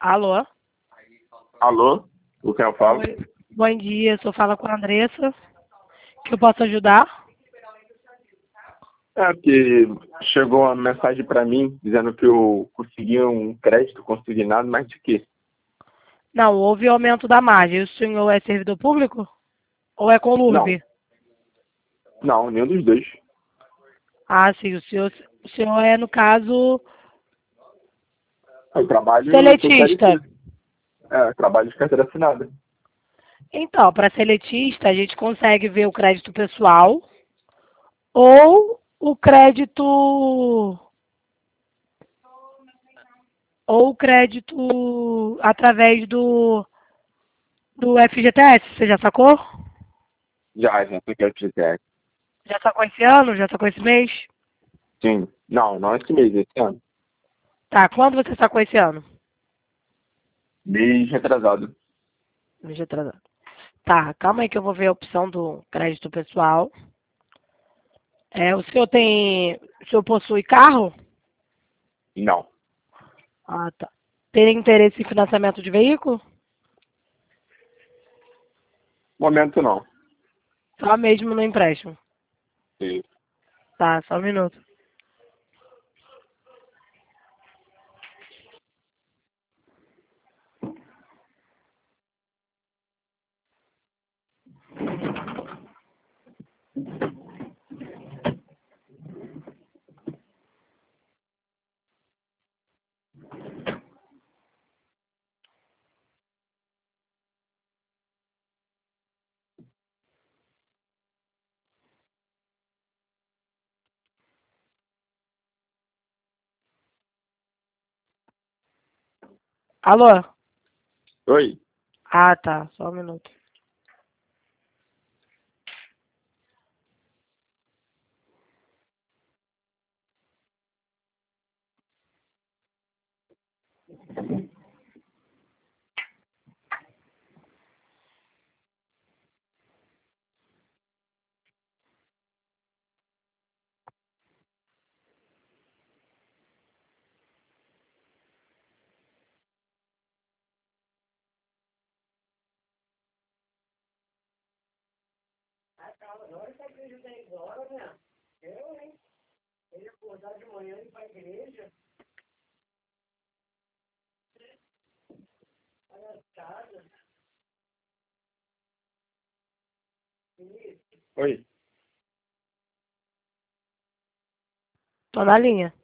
Alô? Alô? O que eu falo? Oi. Bom dia, eu falo com a Andressa. Que eu posso ajudar? É que chegou uma mensagem para mim dizendo que eu consegui um crédito consignado, mas de quê? Não, houve aumento da margem. O senhor é servidor público? Ou é Não, conluve? não, nenhum dos dois. Ah, sim, o senhor é, no caso, Eu trabalho, sou seletista. CLT. Trabalho de carteira assinada. Então, para seletista, a gente consegue ver o crédito pessoal ou o crédito através do FGTS. Você já sacou? Já apliquei o FGTS. Já sacou esse ano? Já sacou esse mês? Sim. Não esse mês, esse ano. Tá, quando você sacou esse ano? Mês retrasado. Mês atrasado. Tá, calma aí que eu vou ver a opção do crédito pessoal. O senhor possui carro? Não. Ah, tá. Tem interesse em financiamento de veículo? Momento não. Só mesmo no empréstimo. Sim. Tá, só um minuto. Alô? Oi. Ah, tá, só um minuto. Oi. Tô na linha.